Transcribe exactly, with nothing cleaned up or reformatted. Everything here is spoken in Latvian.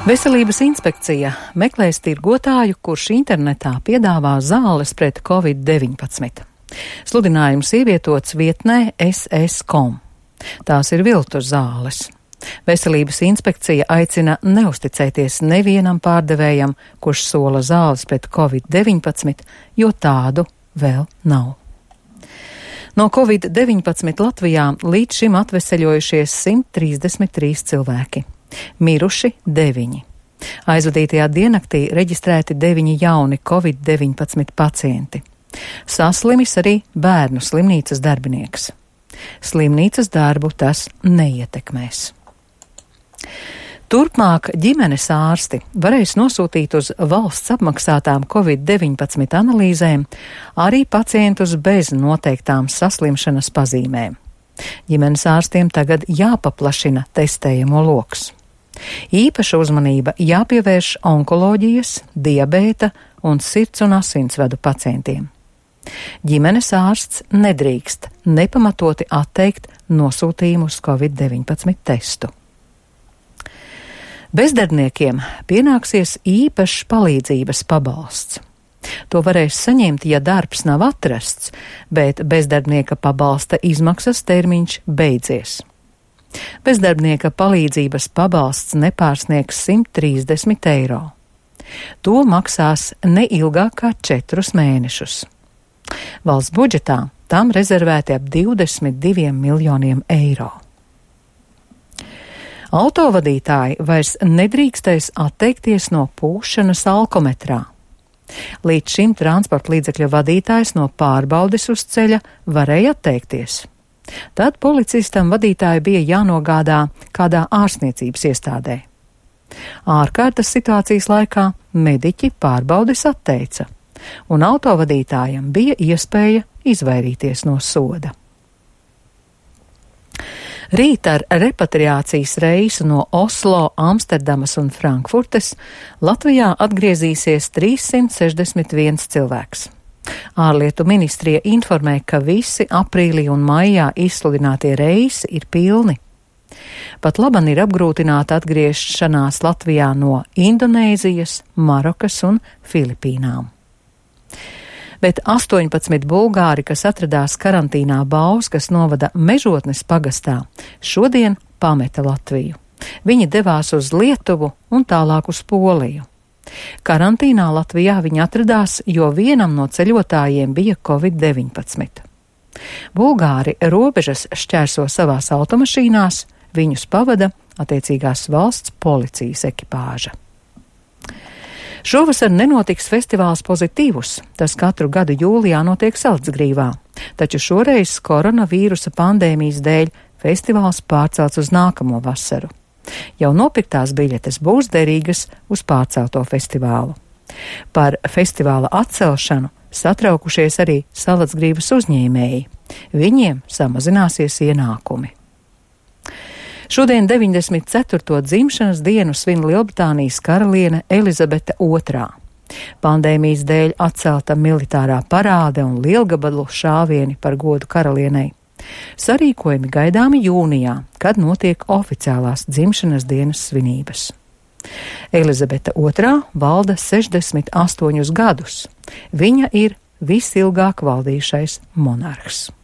Veselības inspekcija meklēs tirgotāju, kurš internetā piedāvā zāles pret covid deviņpadsmit. Sludinājums ievietots vietnē es es punkt com. Tās ir viltus zāles. Veselības inspekcija aicina neusticēties nevienam pārdevējam, kurš sola zāles pret covid deviņpadsmit, jo tādu vēl nav. No covid deviņpadsmit Latvijā līdz šim atveseļojušies simt trīsdesmit trīs cilvēki. Miruši deviņi. Aizvadītajā diennaktī reģistrēti deviņi jauni covid deviņpadsmit pacienti. Saslimis arī bērnu slimnīcas darbinieks. Slimnīcas darbu tas neietekmēs. Turpmāk ģimenes ārsti varēs nosūtīt uz valsts apmaksātām covid deviņpadsmit analīzēm arī pacientus bez noteiktām saslimšanas pazīmēm. Ģimenes ārstiem tagad jāpaplašina testējamo loks. Īpaša uzmanība jāpievērš onkoloģijas, diabēta un sirds un asinsvadu pacientiem. Ģimenes ārsts nedrīkst nepamatoti atteikt nosūtījumu uz covid deviņpadsmit testu. Bezdarbniekiem pienāksies īpašs palīdzības pabalsts. To varēs saņemt, ja darbs nav atrasts, bet bezdarbnieka pabalsta izmaksas termiņš beidzies. Bezdarbnieka palīdzības pabalsts nepārsniegs simt trīsdesmit eiro. To maksās neilgāk kā četrus mēnešus. Valsts budžetā tam rezervēti ap divdesmit diviem miljoniem eiro. Autovadītāji vairs nedrīkstēs atteikties no pūšanas alkometrā. Līdz šim transporta līdzekļa vadītājs no pārbaudes uz ceļa varēja atteikties. Tad policistam vadītāju bija jānogādā kādā ārstniecības iestādē. Ārkārtas situācijas laikā mediķi pārbaudes atteica, un autovadītājam bija iespēja izvairīties no soda. Rīt ar repatriācijas reisu no Oslo, Amsterdamas un Frankfurtes Latvijā atgriezīsies trīssimt sešdesmit viens cilvēks. Ārlietu ministrija informē, ka visi aprīlī un maijā izsludinātie reisi ir pilni. Pat laban ir apgrūtināta atgriešanās Latvijā no Indonēzijas, Marokas un Filipīnām. Bet astoņpadsmit bulgāri, kas atradās karantīnā Bauskas novada Mežotnes pagastā, šodien pameta Latviju. Viņi devās uz Lietuvu un tālāk uz Poliju. Karantīnā Latvijā viņi atradās, jo vienam no ceļotājiem bija covid deviņpadsmit. Bulgāri robežas šķērso savās automašīnās, viņus pavada attiecīgās valsts policijas ekipāža. Šovasar nenotiks festivāls Pozitīvus, tas katru gadu jūlijā notiek Salcgrīvā, taču šoreiz koronavīrusa pandēmijas dēļ festivāls pārcelts uz nākamo vasaru. Jau nopirktās biļetes būs derīgas uz pārcelto festivālu. Par festivāla atcelšanu satraukušies arī Salcgrīvas uzņēmēji. Viņiem samazināsies ienākumi. Šodien deviņdesmit ceturto dzimšanas dienu svin Lielbritānijas karaliene Elizabete otrā. Pandēmijas dēļ atcelta militārā parāde un lielgabalu šāvieni par godu karalienei. Sarīkojumi gaidāmi jūnijā, kad notiek oficiālās dzimšanas dienas svinības. Elizabete otrā valda sešdesmit astoņus gadus. Viņa ir visilgāk valdījušais monarhs.